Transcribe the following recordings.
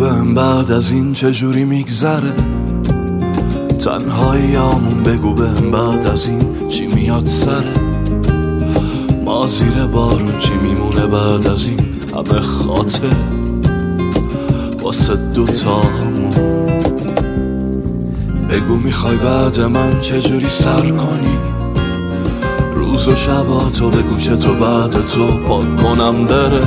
بهم بعد از این چجوری میگذره تنهاییامون، بگو بهم بعد از این چی میاد سره ما زیر بارون چی میمونه بعد از این همه خاطر واسه دوتامون. بگو میخوای بعد من چجوری سر کنی روز و شباتو، بگو چطور بعد تو پاک کنم بره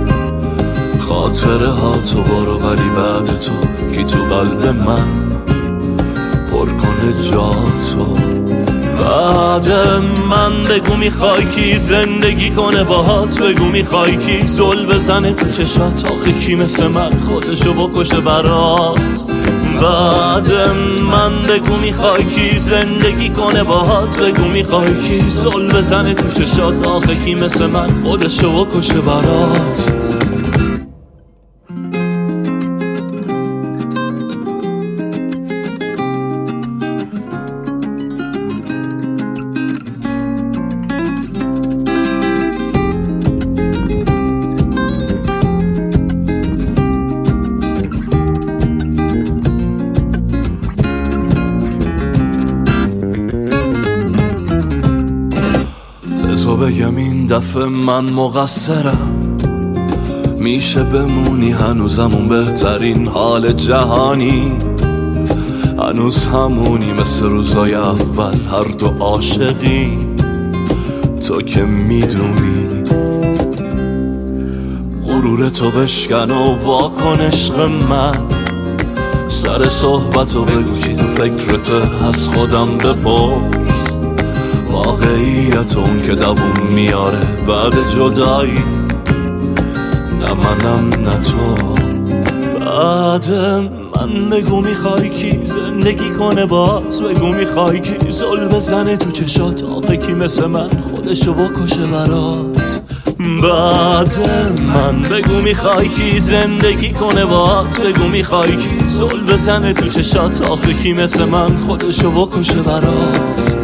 خاطره ها تو برو، ولی بعد تو کی تو قلب من پر کنه جاتو. بعد من بگو میخوای کی زندگی کنه باهات، بگو میخوای کی زل بزنه تو چشات، آخه کی مثل من خودشو بکشه برات. بعد من بگو میخوای کی زندگی کنه باهات، بگو میخوای کی زل بزنه تو چشات، آخه کی مثل من خودشو بکشه برات. بزو بگم این دفعه من مقصرم، میشه بمونی هنوزمون بهترین حال جهانی، هنوز همونی مثل روزای اول هر دو عاشقی، تو که میدونی غرور تو بشکن و واکن عشق من، سر صحبتو بگو چی تو فکرته از خودم بپرس، واقعیت اون که دووم میاره بعد جدایی، نه منم نه تو. بعد من بگو میخوای کی زندگی کنه باهات، بگو میخوای کی زل بزنه تو چشات، آخه کی مثل من خودشو بکشه برات. بعد من بگو میخوای کی زندگی کنه باهات، بگو میخوای کی زل بزنه تو چشات، آخه کی مثل من خودشو بکشه برات.